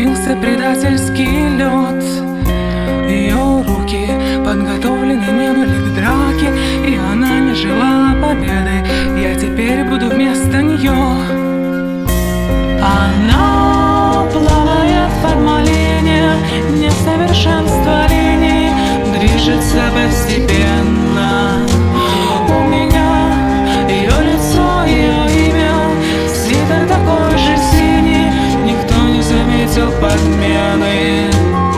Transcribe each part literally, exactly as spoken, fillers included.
струился предательский лед. Ее руки подготовлены не были к драке, и она не желала победы. Я теперь буду вместо нее. Она плавает в формалине, несовершенство линий движется постепенно. У меня ее лицо, ее имя, свитер такой же синий, никто не заметил подмены.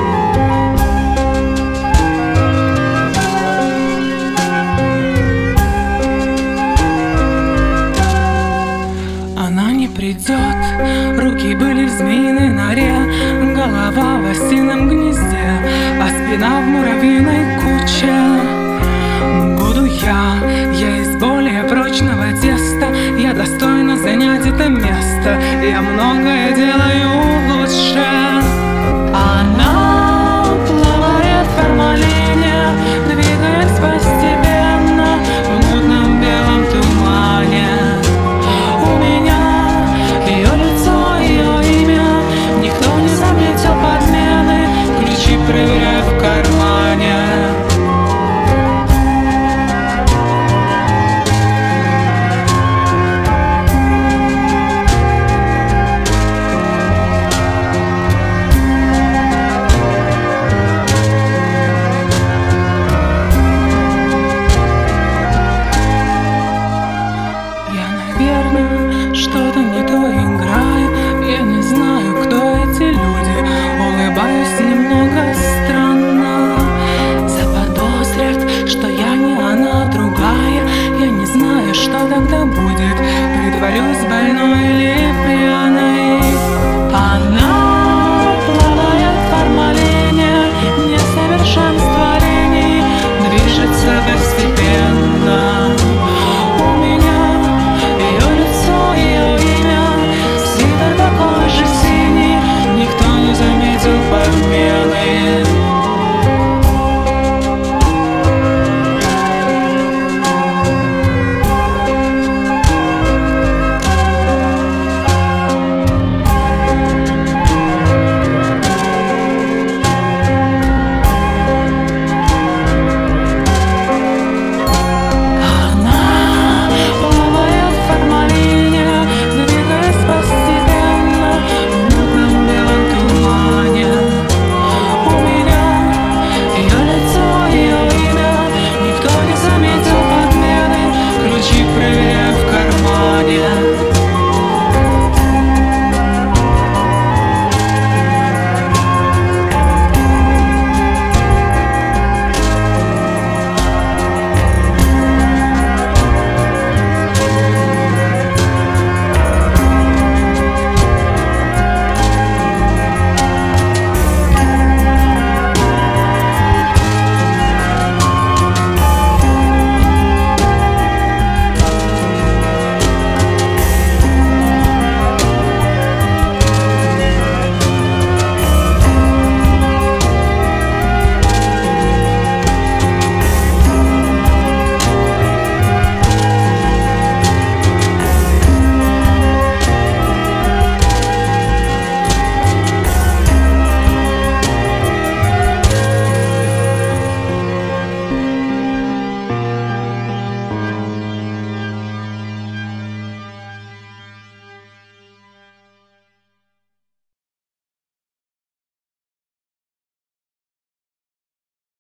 Она не придет, руки были в змеиной норе, голова в осином гнезде, а спина в муравьиной куче. Буду я, я из более прочного теста, я достойна занять это место. Я многое делаю